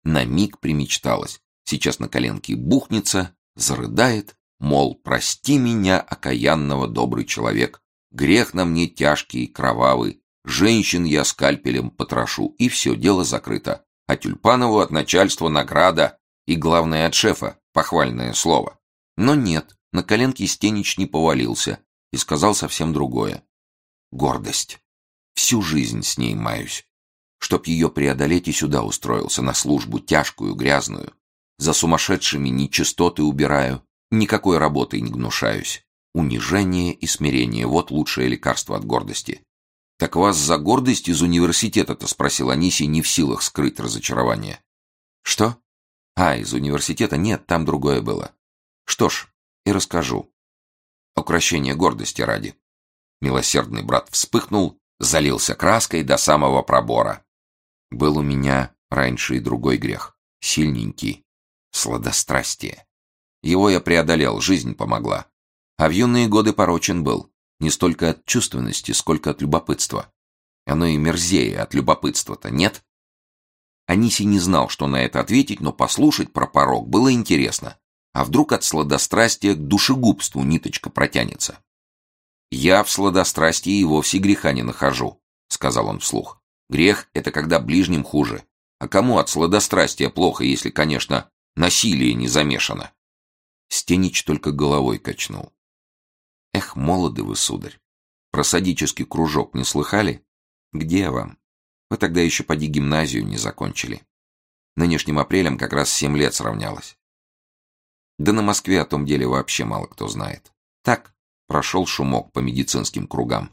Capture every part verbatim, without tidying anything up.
На миг примечталось. Сейчас на коленке бухнется, зарыдает, мол, прости меня, окаянного, добрый человек. Грех на мне тяжкий и кровавый. Женщин я скальпелем потрошу. И все, дело закрыто. А Тюльпанову от начальства награда. И главное от шефа, похвальное слово. Но нет, на коленке Стенич не повалился и сказал совсем другое. Гордость. Всю жизнь с ней маюсь. Чтоб ее преодолеть, и сюда устроился, на службу тяжкую, грязную. За сумасшедшими нечистоты убираю, никакой работой не гнушаюсь. Унижение и смирение — вот лучшее лекарство от гордости. «Так вас за гордость из университета-то?» — спросил Анисий, не в силах скрыть разочарование. «Что? А, из университета? Нет, там другое было. Что ж, и расскажу. Укрощение гордости ради». Милосердный брат вспыхнул, залился краской до самого пробора. Был у меня раньше и другой грех, сильненький, сладострастие. Его я преодолел, жизнь помогла. А в юные годы порочен был, не столько от чувственности, сколько от любопытства. Оно и мерзее от любопытства-то, нет? Анисий не знал, что на это ответить, но послушать про порок было интересно. А вдруг от сладострастия к душегубству ниточка протянется? «Я в сладострастии и вовсе греха не нахожу», — сказал он вслух. «Грех — это когда ближним хуже. А кому от сладострастия плохо, если, конечно, насилие не замешано?» Стенич только головой качнул. «Эх, молоды вы, сударь. Про садический кружок не слыхали? Где вам? Вы тогда еще поди гимназию не закончили. Нынешним апрелем как раз семь лет сравнялось. Да на Москве о том деле вообще мало кто знает. Так, прошел шумок по медицинским кругам.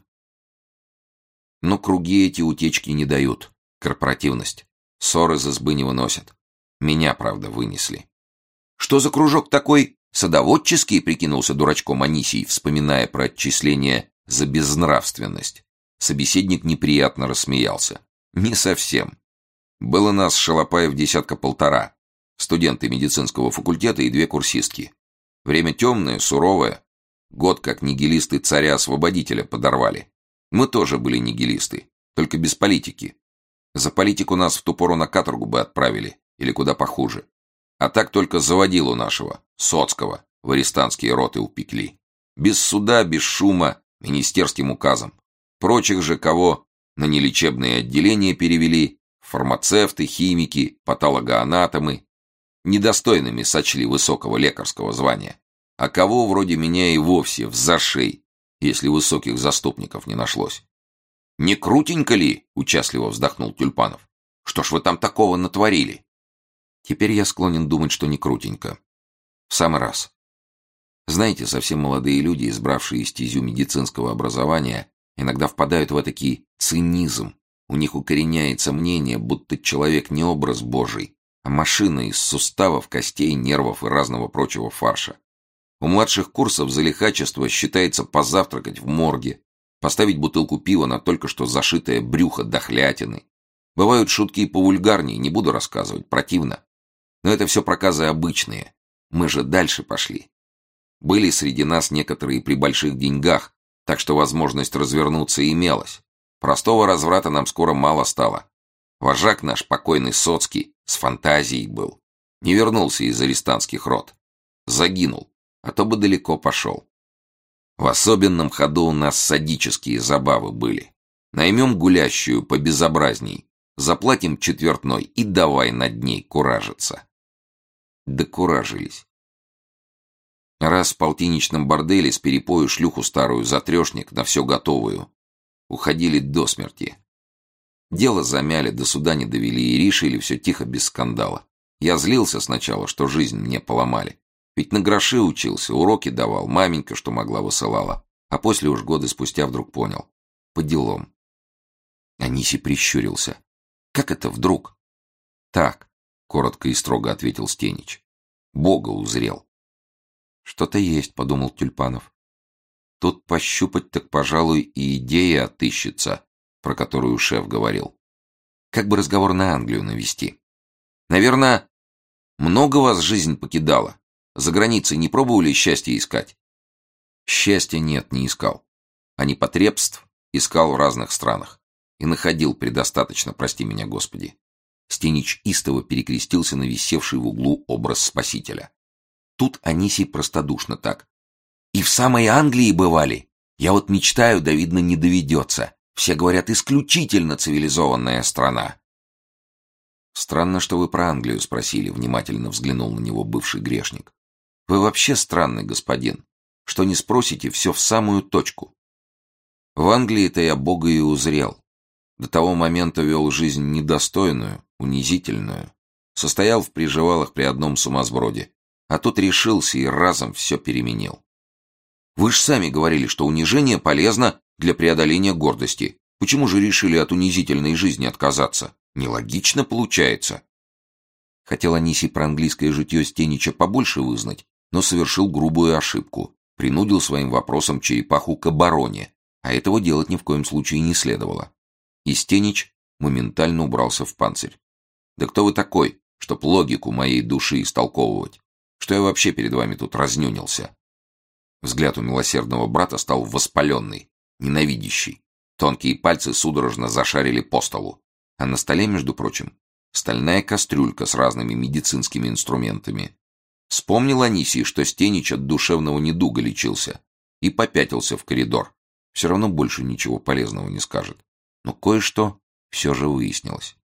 Но круги эти утечки не дают. Корпоративность. Ссор из избы не выносят. Меня, правда, вынесли. Что за кружок такой? Садоводческий, прикинулся дурачком Анисий, вспоминая про отчисление за безнравственность. Собеседник неприятно рассмеялся. Не совсем. Было нас, шалопаев, десятка-полтора. Студенты медицинского факультета и две курсистки. Время темное, суровое. Год как нигилисты царя-освободителя подорвали. Мы тоже были нигилисты, только без политики. За политику нас в ту пору на каторгу бы отправили, или куда похуже. А так только заводилу нашего, Соцкого, в арестантские роты упекли. Без суда, без шума, министерским указом. Прочих же, кого на нелечебные отделения перевели, фармацевты, химики, патологоанатомы, недостойными сочли высокого лекарского звания. А кого вроде меня и вовсе в зашей, если высоких заступников не нашлось. «Не крутенько ли?» — участливо вздохнул Тюльпанов. «Что ж вы там такого натворили?» Теперь я склонен думать, что не крутенько. В самый раз. Знаете, совсем молодые люди, избравшие стезю медицинского образования, иногда впадают в этакий цинизм. У них укореняется мнение, будто человек не образ Божий, а машина из суставов, костей, нервов и разного прочего фарша. У младших курсов за лихачество считается позавтракать в морге, поставить бутылку пива на только что зашитое брюхо дохлятины. Бывают шутки и повульгарнее, не буду рассказывать, противно. Но это все проказы обычные. Мы же дальше пошли. Были среди нас некоторые при больших деньгах, так что возможность развернуться имелась. Простого разврата нам скоро мало стало. Вожак наш, покойный Соцкий, с фантазией был. Не вернулся из арестантских рот. Загинул, а то бы далеко пошел. В особенном ходу у нас садические забавы были. Наймем гулящую побезобразней, заплатим четвертной и давай над ней куражиться. Докуражились. Раз в полтинничном борделе с перепою шлюху старую за трешник на все готовую. Уходили до смерти. Дело замяли, до суда не довели и решили все тихо, без скандала. Я злился сначала, что жизнь мне поломали. Ведь на гроши учился, уроки давал, маменька, что могла, высылала. А после уж годы спустя вдруг понял. По делам. Анисий прищурился. Как это вдруг? Так, коротко и строго ответил Стенич. Бога узрел. Что-то есть, подумал Тюльпанов. Тут пощупать так, пожалуй, и идея отыщется, про которую шеф говорил. Как бы разговор на Англию навести. Наверное, много вас жизнь покидала. За границей не пробовали счастье искать? Счастья нет, не искал. А непотребств искал в разных странах. И находил предостаточно, прости меня, Господи. Стенич истово перекрестился на висевший в углу образ Спасителя. Тут Анисий простодушно так. «И в самой Англии бывали? Я вот мечтаю, да, видно, не доведется. Все говорят, исключительно цивилизованная страна». «Странно, что вы про Англию спросили», — внимательно взглянул на него бывший грешник. «Вы вообще странный господин. Что не спросите, все в самую точку. В Англии-то я Бога и узрел. До того момента вел жизнь недостойную, унизительную. Состоял в приживалах при одном сумасброде. А тут решился и разом все переменил. Вы ж сами говорили, что унижение полезно для преодоления гордости. Почему же решили от унизительной жизни отказаться? Нелогично получается». Хотел Анисий про английское житье Стенича побольше вызнать, но совершил грубую ошибку. Принудил своим вопросом черепаху к обороне, а этого делать ни в коем случае не следовало. И Стенич моментально убрался в панцирь. «Да кто вы такой, чтоб логику моей души истолковывать? Что я вообще перед вами тут разнюнился?» Взгляд у милосердного брата стал воспаленный, ненавидящий. Тонкие пальцы судорожно зашарили по столу. А на столе, между прочим, стальная кастрюлька с разными медицинскими инструментами. Вспомнил Анисий, что Стенич от душевного недуга лечился, и попятился в коридор. Все равно больше ничего полезного не скажет. Но кое-что все же выяснилось.